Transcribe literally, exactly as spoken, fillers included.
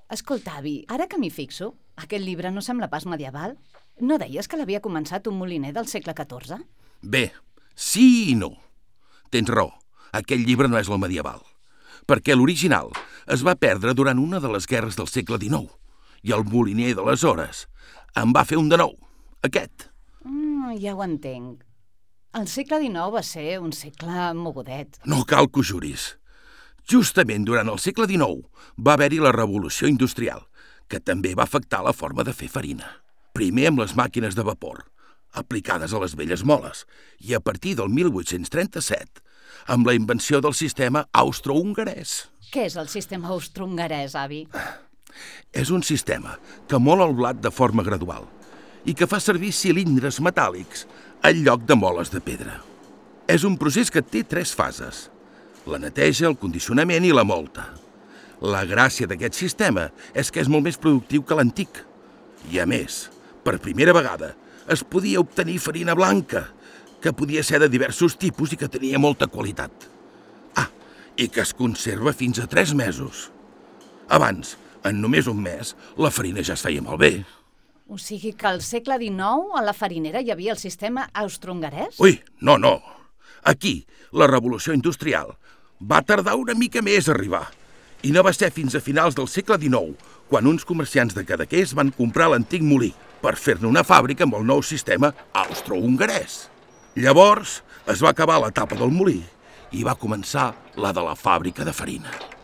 Escolta, avi, ara que m'hi fixo, aquest llibre no sembla pas medieval? No deies que l'havia començat un moliner del segle catorze? Bé, sí i no. Tens raó, aquell llibre no és el medieval, perquè l'original es va perdre durant una de les guerres del segle dinou i el moliner d'aleshores en va fer un de nou, aquest. Mm, ja ho entenc. El segle dinou va ser un segle mogudet. No cal que ho juris. Justament durant el segle dinou va haver-hi la revolució industrial, que també va afectar la forma de fer farina. Primer amb les màquines de vapor, aplicades a les velles moles, i a partir del mil vuit-cents trenta-set, amb la invenció del sistema austro-hongarès. Què és el sistema austro-hongarès, avi? És un sistema que mol el blat de forma gradual i que fa servir cilindres metàl·lics en lloc de moles de pedra. És un procés que té tres fases: la neteja, el condicionament i la molta. La gràcia d'aquest sistema és que és molt més productiu que l'antic. I a més, per primera vegada, es podia obtenir farina blanca, que podia ser de diversos tipus i que tenia molta qualitat. Ah, i que es conserva fins a tres mesos. Abans, en només un mes, la farina ja es feia malbé. O sigui que al segle dinou a la farinera hi havia el sistema austro-hongarès? Ui, no, no. Aquí, la revolució industrial va tardar una mica més a arribar. I no va ser fins a finals del segle dinou quan uns comerciants de Cadaqués van comprar l'antic molí per fer-ne una fàbrica amb el nou sistema austro-hongarès. Llavors es va acabar l'etapa del molí i va començar la de la fàbrica de farina.